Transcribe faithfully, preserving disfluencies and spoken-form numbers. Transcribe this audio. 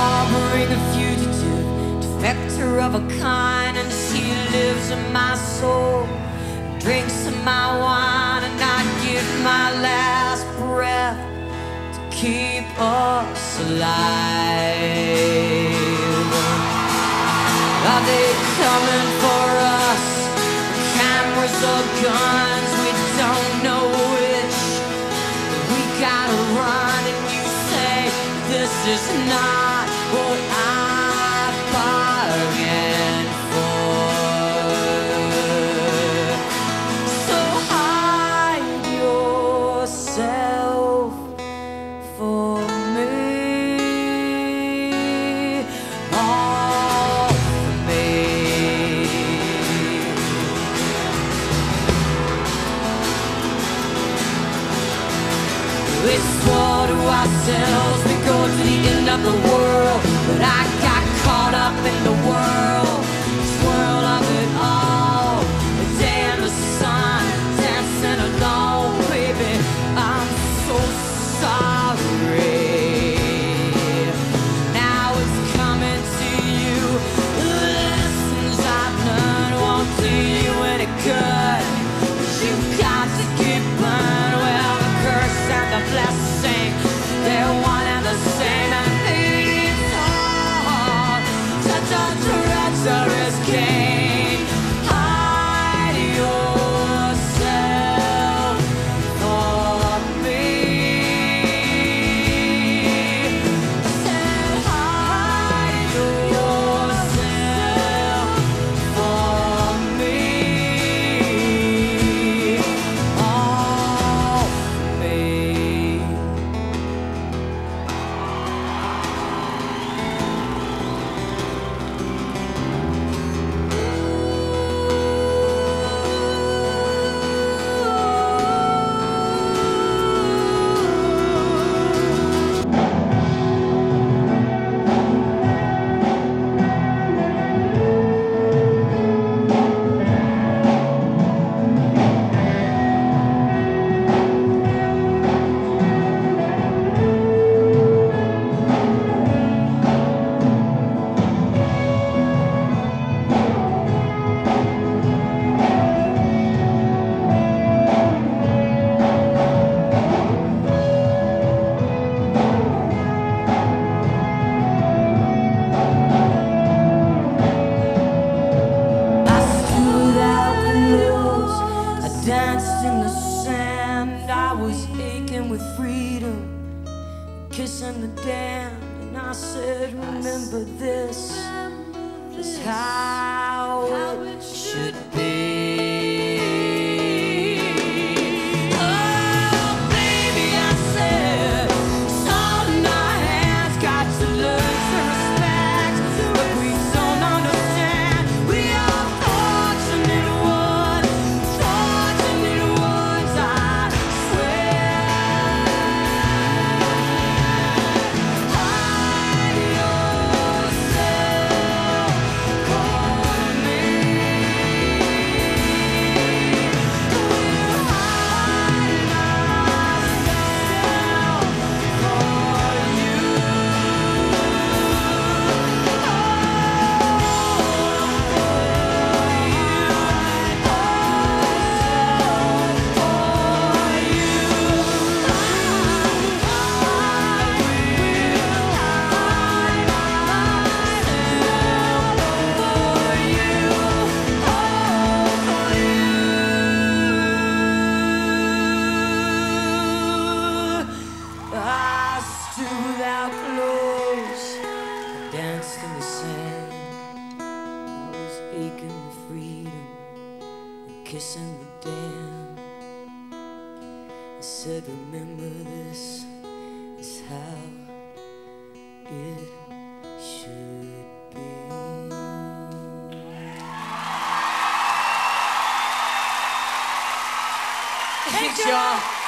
harboring a fugitive, defector of a kind, and she lives in my soul, drinks in my wine, and I give my last breath to keep us alive. Are they coming for us? Cameras or guns, we don't know which. We gotta run, and you say this is not what I bargained for. So hide yourself for me, all for me. We swore to ourselves we go to the end of the world, but I got caught up in the whirl, swirl of it all. The day in the sun, dancing alone, baby, I'm so sorry. Now it's coming to you. The lessons I've learned won't do you any good. You got to keep on. Well, the curse and the blessing, they're one and the same, and it's hard. Such a treacherous game. Hide yourself for me. Said hide yourself for me. All for me. I stood out close, I danced in the sand, I was aching with freedom, kissing the damned, and I said, remember this is how it should be. Oh, baby, I said, salt in our hands, got to learn to respect, but we don't understand. We are fortunate ones, fortunate ones, I swear. Hide yourself for me. We'll hide ourselves for you. I stood out close, I danced in the sand, I was aching with freedom and kissing the damned. I said, remember this is how it should be. Thanks, y'all.